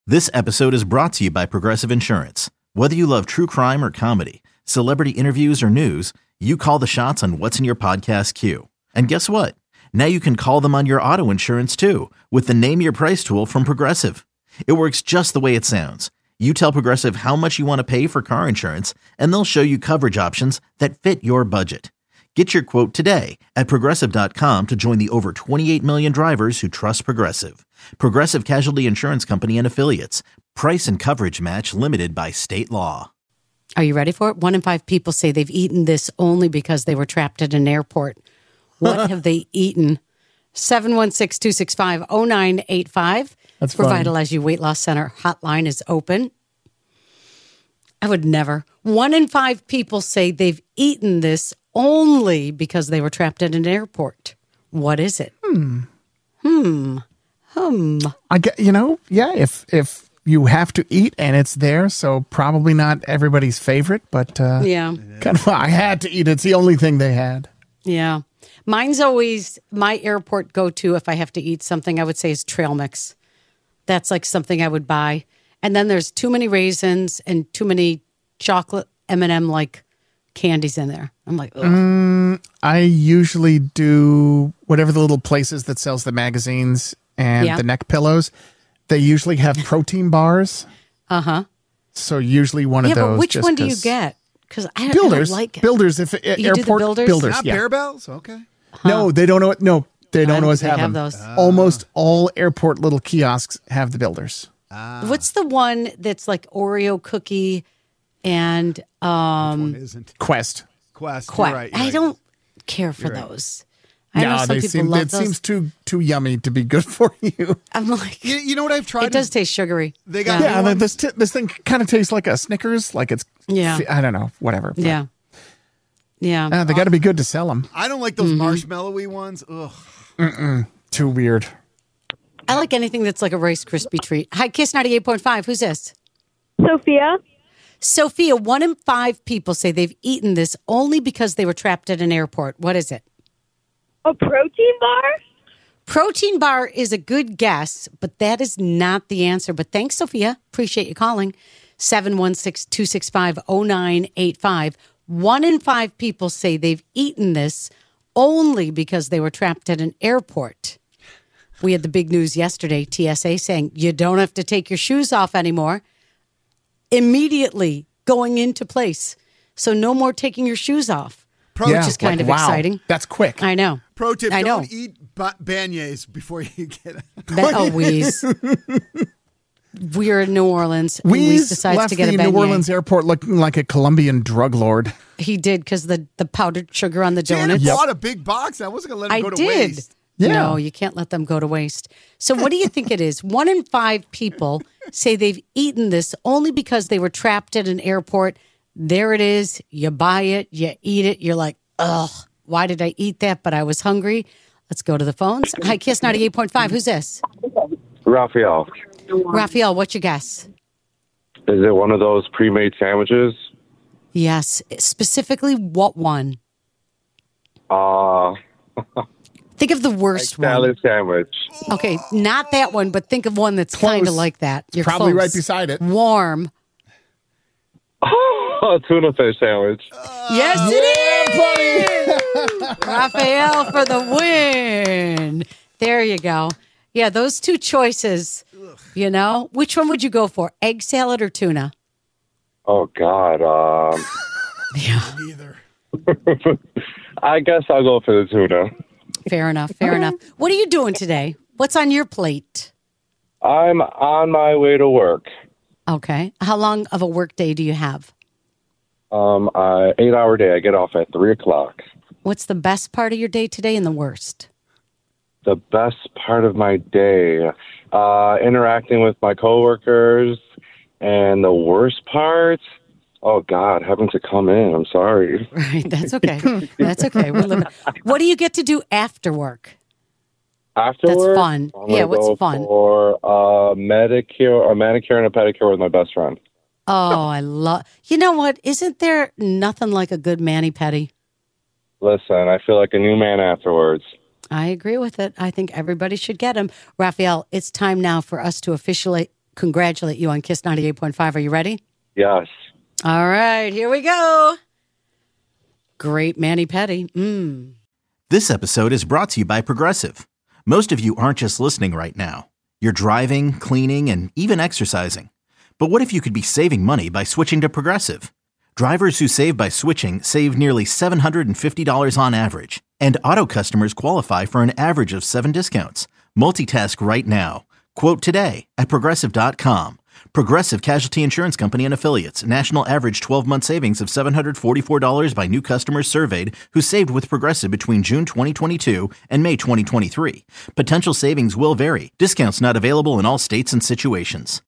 This episode is brought to you by Progressive Insurance. Whether you love true crime or comedy, celebrity interviews or news, you call the shots on what's in your podcast queue. And guess what? Now you can call them on your auto insurance too with the Name Your Price tool from Progressive. It works just the way it sounds. You tell Progressive how much you want to pay for car insurance, and they'll show you coverage options that fit your budget. Get your quote today at Progressive.com to join the over 28 million drivers who trust Progressive. Progressive Casualty Insurance Company and Affiliates. Price and coverage match limited by state law. Are you ready for it? 1 in 5 people say they've eaten this only because they were trapped at an airport. What have they eaten? 716-265-0985. That's for funny. Vitalize You Weight Loss Center hotline is open. I would never. 1 in 5 people say they've eaten this only because they were trapped at an airport. What is it? I get, if you have to eat and it's there, so probably not everybody's favorite, but Yeah. kind of, I had to eat. It's the only thing they had. Yeah. Mine's always my airport go-to if I have to eat something, I would say is trail mix. That's like something I would buy. And then there's too many raisins and too many chocolate M&M like candies in there. I'm like, ugh. I usually do whatever the little places that sells the magazines and Yeah. the neck pillows. They usually have protein bars. Uh-huh. So usually one Yeah, of those. but which just one do you 'cause- get? Because I Builders. don't like it. Builders. If do the airport Builders? Not yeah. Bear Bells? Okay. No, they don't know. No, they I don't don't always think they have have them. those. Almost all airport little kiosks have the builders. What's the one that's like Oreo cookie and One isn't. Quest. Quest. Quack? You're right, you're I right. don't care for those. I know No, some they people seem. love It those. seems too yummy to be good for you. I'm like, You know what I've tried? it does is taste sugary. They got Yeah, one- this thing kind of tastes like a Snickers. Like it's. Yeah. I don't know. Whatever. But, Yeah. Yeah. they got to be good to sell them. I don't like those marshmallowy ones. Ugh. Too weird. I like anything that's like a Rice Krispie treat. Hi, Kiss 98.5. Who's this? Sophia. Sophia, 1 in 5 people say they've eaten this only because they were trapped at an airport. What is it? A protein bar? Protein bar is a good guess, but that is not the answer. But thanks, Sophia. Appreciate you calling. 716-265-0985. 1 in 5 people say they've eaten this only because they were trapped at an airport. We had the big news yesterday, TSA saying you don't have to take your shoes off anymore. Immediately going into place. So no more taking your shoes off, which is kind of wow. exciting. That's quick. I know. Pro tip: I know. don't eat beignets before you get it. Oh, Wheeze. We're in New Orleans. And Wheeze Wheeze decides left to get the a beignet. New Orleans airport looking like a Colombian drug lord. He did because the powdered sugar on the Janet donuts. bought a big box. I wasn't going to let I him go to did. waste. Yeah. No, you can't let them go to waste. So what do you think it is? 1 in 5 people say they've eaten this only because they were trapped at an airport. There it is. You buy it. You eat it. You're like, ugh, why did I eat that? But I was hungry. Let's go to the phones. Hi, Kiss 98.5. Who's this? Raphael, Raphael, what's your guess? is it one of those pre-made sandwiches? Yes. Specifically, what one? Uh, Think of the worst one. salad sandwich. Okay, not that one, but think of one that's kind of Close. like that. You're Probably close. right beside it. Warm. Oh, tuna fish sandwich. Yes, it is. Raphael for the win. There you go. Yeah, those two choices. You know, which one would you go for? Egg salad or tuna? Oh God. Yeah, Neither. I guess I'll go for the tuna. fair enough. Fair enough. What are you doing today? What's on your plate? I'm on my way to work. Okay. How long of a work day do you have? 8-hour day. I get off at 3:00. What's the best part of your day today and the worst? The best part of my day, interacting with my coworkers, and the worst part, oh God, having to come in. I'm sorry. Right. That's okay. That's okay. We're living. What do you get to do after work? Afterwards, fun. I'm Yeah, gonna what's go fun? For a manicure and a pedicure with my best friend. Oh, I love. You know what? Isn't there nothing like a good mani-pedi? Listen, I feel like a new man afterwards. I agree with it. I think everybody should get them. Raphael, it's time now for us to officially congratulate you on Kiss 98.5. Are you ready? Yes. All right, here we go. Great mani-pedi. This episode is brought to you by Progressive. Most of you aren't just listening right now. You're driving, cleaning, and even exercising. But what if you could be saving money by switching to Progressive? Drivers who save by switching save nearly $750 on average. And auto customers qualify for an average of 7 discounts. Multitask right now. Quote today at Progressive.com. Progressive Casualty Insurance Company and Affiliates. National average 12-month savings of $744 by new customers surveyed who saved with Progressive between June 2022 and May 2023. Potential savings will vary. Discounts not available in all states and situations.